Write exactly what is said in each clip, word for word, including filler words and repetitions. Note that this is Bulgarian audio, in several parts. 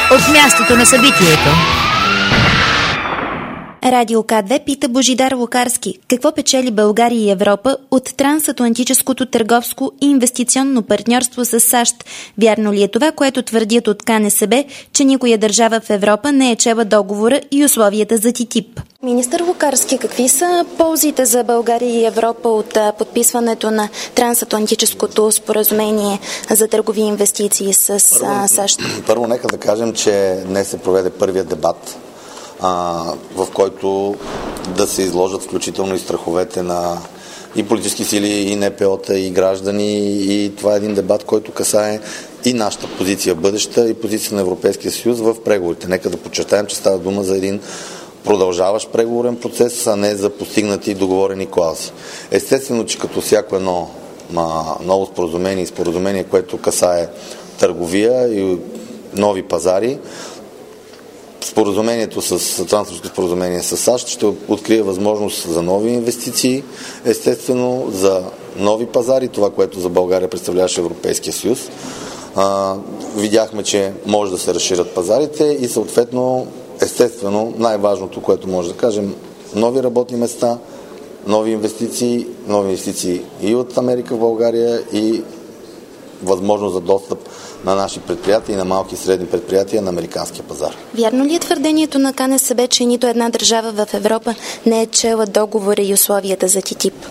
от мястото на събитието. Радио К две пита Божидар Лукарски: какво печели България и Европа от трансатлантическото търговско и инвестиционно партньорство с САЩ? Вярно ли е това, което твърдят от К Н С Б, че никоя държава в Европа не е чела договора и условията за Т Т И П? Министър Лукарски, какви са ползите за България и Европа от подписването на трансатлантическото споразумение за търгови инвестиции с първо, САЩ? Първо, нека да кажем, че днес се проведе първият дебат, А, в който да се изложат включително и страховете на и политически сили, и Н П О-та, и граждани, и това е един дебат, който касае и нашата позиция бъдеща, и позиция на Европейския съюз в преговорите. Нека да подчертаем, че става дума за един продължаващ преговорен процес, а не за постигнати и договорени клаузи. Естествено, че като всяко едно а, ново споразумение и споразумение, което касае търговия и нови пазари, споразумението с трансатлантическо споразумение с САЩ ще открие възможност за нови инвестиции, естествено за нови пазари, това, което за България представляваше Европейския съюз. А, видяхме, че може да се разширят пазарите и съответно, естествено, най-важното, което може да кажем, нови работни места, нови инвестиции, нови инвестиции и от Америка в България, и възможност за достъп на наши предприятия и на малки и средни предприятия на американския пазар. Вярно ли е твърдението на К Н С Б, че нито една държава в Европа не е чела договора и условията за Т Т И П?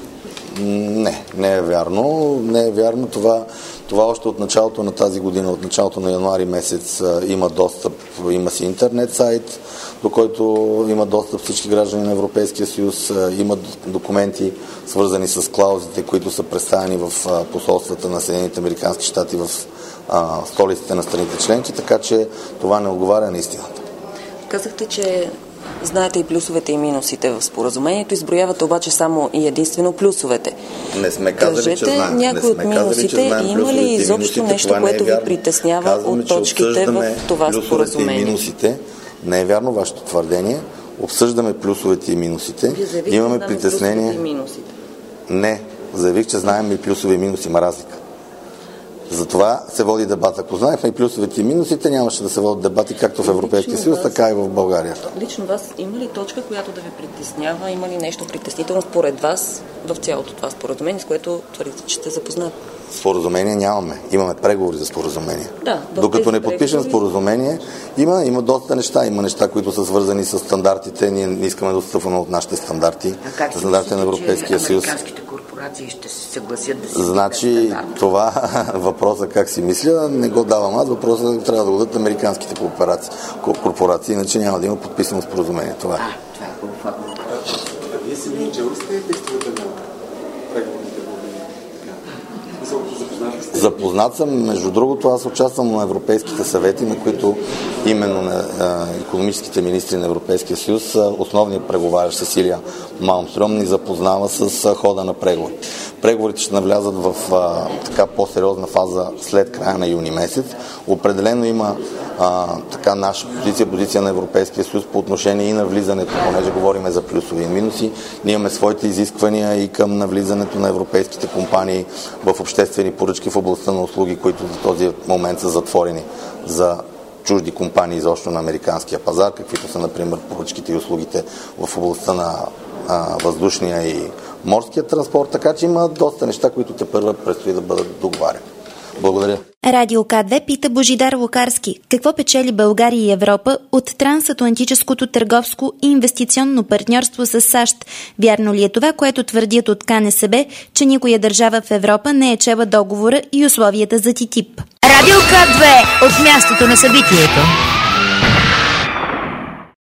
Не, не е вярно. Не е вярно. Това, това още от началото на тази година, от началото на януари месец има достъп, има си интернет сайт, до който има достъп всички граждани на Европейския съюз, има документи свързани с клаузите, които са представени в посолствата на Съединените американски щати в а, столиците на страните членки, така че това не отговаря на истината. Казахте, че знаете и плюсовете и минусите в споразумението, изброявате обаче само и единствено плюсовете. Не сме казали, Кажете, че знаем. някои от минусите, има ли изобщо нещо, което ви притеснява Казваме, от точките в това споразумение? И минусите. Не е вярно вашето твърдение. Обсъждаме плюсовете и минусите. Вие Имаме притеснение. И минусите. Не, заявих, че знаем и плюсове и минуси, има разлика. Затова се води дебат. Ако знаехме и плюсовете и минусите, нямаше да се водят дебати както в Европейския съюз, така и в България. Лично вас има ли точка, която да ви притеснява? Има ли нещо притеснително според вас в цялото това споразумение, с което твърдите, че сте запознат? Споразумение нямаме. Имаме преговори за споразумение. Да, докато не подпишем споразумение, има, има доста неща. Има неща, които са свързани с стандартите. Ние не искаме да отстъпваме от нашите стандарти. А как стандартите на Европейския съюз. Американските корпорации ще се съгласят да си... Значи това въпроса как си мисля, не го давам аз. Въпросът трябва да го дадат американските корпорации. корпорации, иначе няма да има подписано споразумение. Това е. А, това е хубаво. Вие си чел ли сте текстовете на преговорните глави? Запознат съм. Между другото, аз участвам на европейските съвети, на които именно на икономическите министри на Европейския съюз, основният преговарящ Сесилия Малмстрём ни запознава с хода на преговори. Преговорите ще навлязат в а, така по-сериозна фаза след края на юни месец. Определено има а, така наша позиция, позиция на Европейския съюз по отношение и на влизането, понеже говорим за плюсови и минуси. Ние имаме своите изисквания и към навлизането на европейските компании в обществени поръчки в областта на услуги, които за този момент са затворени за чужди компании изобщо на американския пазар, каквито са, например, поръчките и услугите в областта на а, въздушния и морския транспорт, така че има доста неща, които те първа предстои да бъдат договаряни. Благодаря. Радио К две пита Божидар Лукарски: какво печели България и Европа от трансатлантическото търговско и инвестиционно партньорство с САЩ? Вярно ли е това, което твърдят от К Н С Б, че никоя държава в Европа не е чела договора и условията за Т Т И П? Радио К две от мястото на събитието.